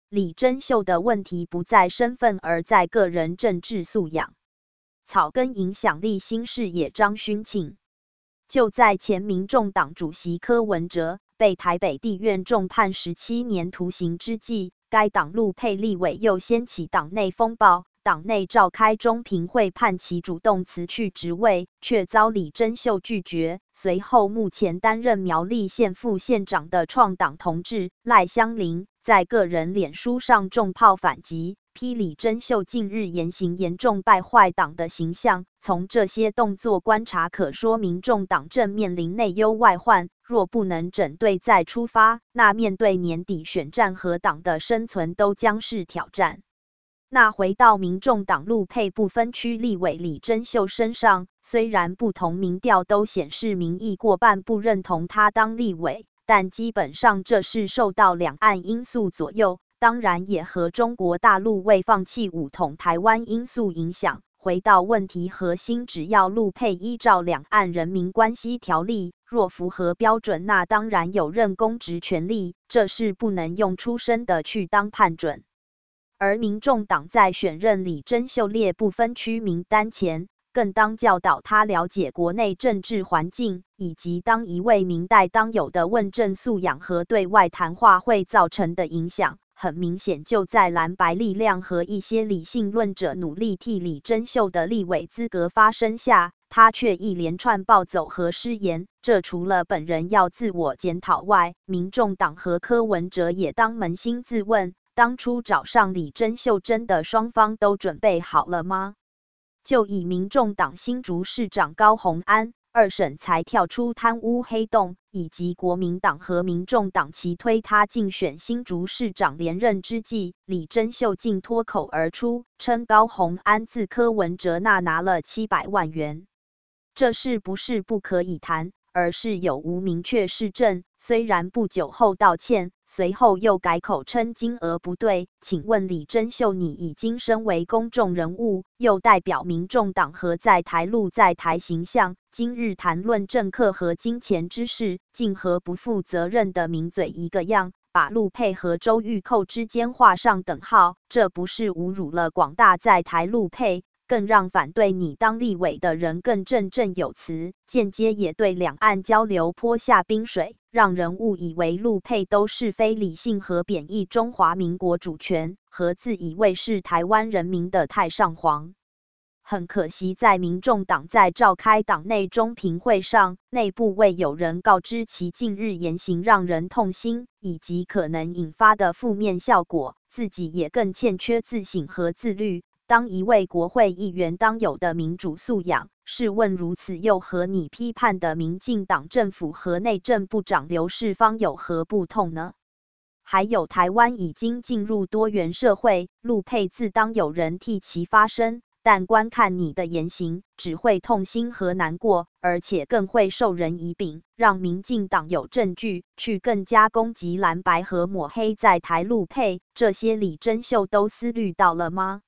李珍秀的问题不在身份，而在个人政治素养。草根影响力新视野张勋庆。就在前民众党主席柯文哲被台北地院重判17年徒刑之际，该党陆配立委又掀起党内风暴，党内召开中评会判其主动辞去职位，却遭李珍秀拒绝。随后目前担任苗栗县副县长的创党同志赖香伶，在个人脸书上重炮反击，批李珍秀近日言行严重败坏党的形象。从这些动作观察，可说民众党正面临内忧外患，若不能整队再出发，那面对年底选战和党的生存都将是挑战。那回到民众党陆配不分区立委李珍秀身上，虽然不同民调都显示民意过半不认同他当立委，但基本上这是受到两岸因素左右，当然也和中国大陆未放弃武统台湾因素影响。回到问题核心，只要陆配依照两岸人民关系条例，若符合标准，那当然有任公职权利，这是不能用出身的去当判准。而民众党在选任李珍秀列不分区名单前，更当教导他了解国内政治环境，以及当一位明代当有的问政素养和对外谈话会造成的影响。很明显，就在蓝白力量和一些理性论者努力替李珍秀的立委资格发声下，他却一连串暴走和失言。这除了本人要自我检讨外，民众党和柯文哲也当扪心自问，当初找上李珍秀，真的双方都准备好了吗？就以民众党新竹市长高虹安2审才跳出贪污黑洞，以及国民党和民众党齐推他竞选新竹市长连任之际，李珍秀竟脱口而出，称高虹安自柯文哲那拿了700万元。这是不是不可以谈，而是有无明确事证。虽然不久后道歉，随后又改口称金额不对。请问李珍秀，你已经身为公众人物，又代表民众党和在台路在台形象，今日谈论政客和金钱之事，竟和不负责任的名嘴一个样，把陆配和周玉蔻之间画上等号，这不是侮辱了广大在台陆配，更让反对你当立委的人更振振有词，间接也对两岸交流泼下冰水，让人误以为陆配都是非理性和贬义中华民国主权，和自以为是台湾人民的太上皇。很可惜，在民众党在召开党内中评会上，内部未有人告知其近日言行让人痛心，以及可能引发的负面效果，自己也更欠缺自省和自律。当一位国会议员当有的民主素养，试问如此又和你批判的民进党政府和内政部长刘世芳有何不同呢？还有，台湾已经进入多元社会，陆配自当有人替其发声，但观看你的言行，只会痛心和难过，而且更会授人以柄，让民进党有证据去更加攻击蓝白和抹黑在台陆配。这些李珍秀都思虑到了吗？